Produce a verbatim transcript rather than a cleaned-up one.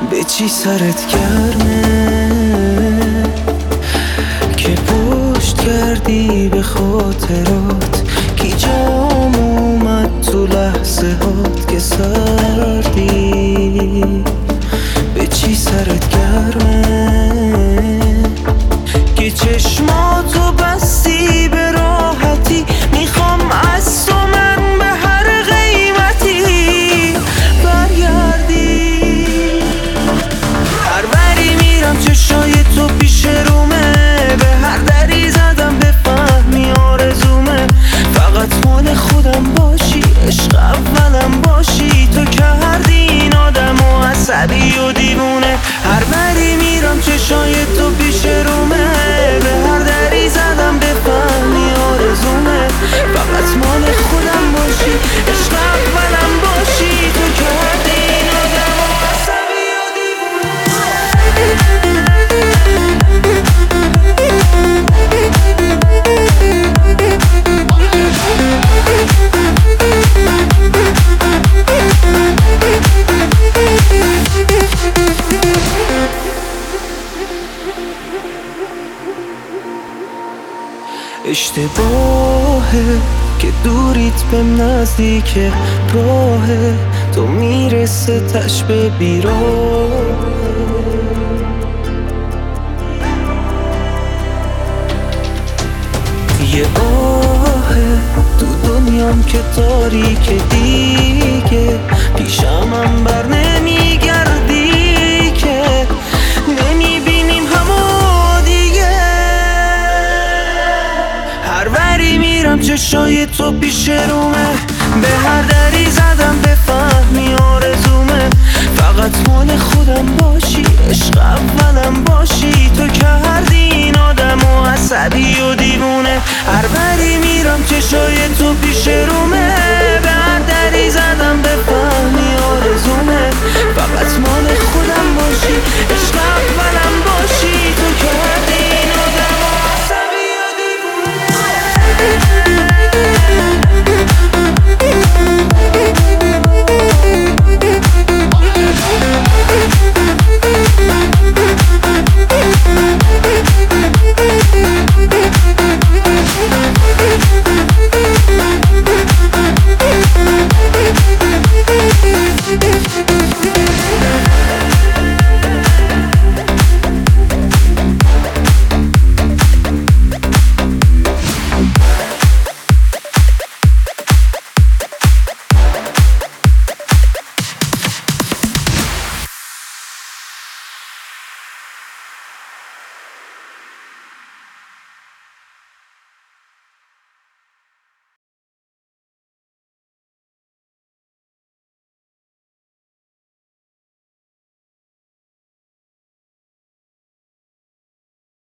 به چی سرت گرمه که پشت کردی به خاطرات؟ کی جام اومد تو لحظه هات که سردی؟ به چی سرت گرمه که چشماتو بستی به راحتی؟ میخوام از تو من به هر قیمتی برگردی. هر وری میرم چشای تو پیش رومه، به هر دری زدم بفهمی آرزومه. فقط مال خودم باشی، عشق اولم باشی. تو کردی این آدمو عصبی و دیوونه. هر وری میرم چشای تو پیش رومه، به هر دری زدم بفهمی آرزومه. فقط مال خودم باشی، عشق اولم باشی. تو کردی این آدمو عصبی و اشتباهه که دوریت بهم نزدیکه، راهه تو میرسه تش به بیراه. یه آهه تو دنیام که تاریکه دیگه، پیشم هم بر نمیگردی که نمیبینیم همو دیگه. هر وری میرم چشای تو پیش رومه، به